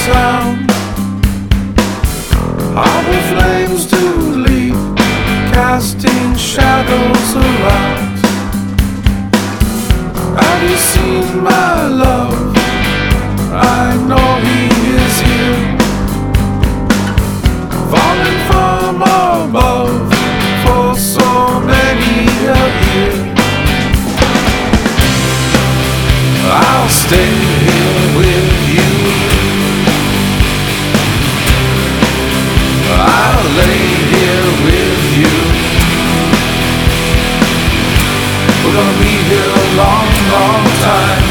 town. Harbor flames do leap, casting shadows around. Have you seen my love? I know he is here, falling from above for so many a year. I'll stay here with you, I'll lay here with you. We're gonna be here a long, long time.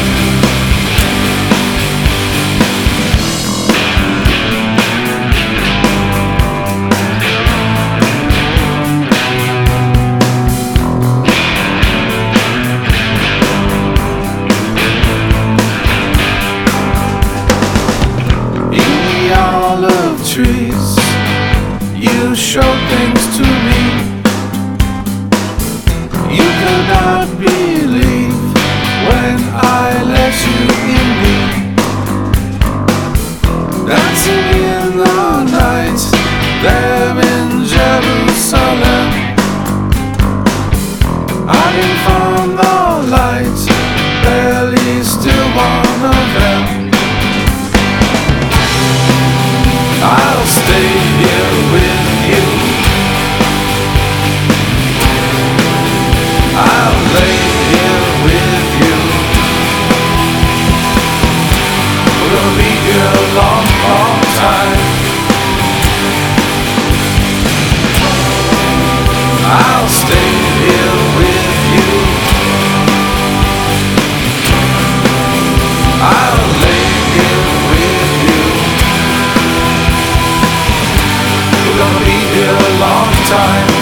Trees, you show things to me you could not believe when I let you in me. Dancing in the night there in Jerusalem, hiding from the light, barely still one of them. I'll stay here with you, I'll lay here with you. We're gonna be here a long, long time. I'll stay here with you, I'll lay here with you. We're gonna be here a long time.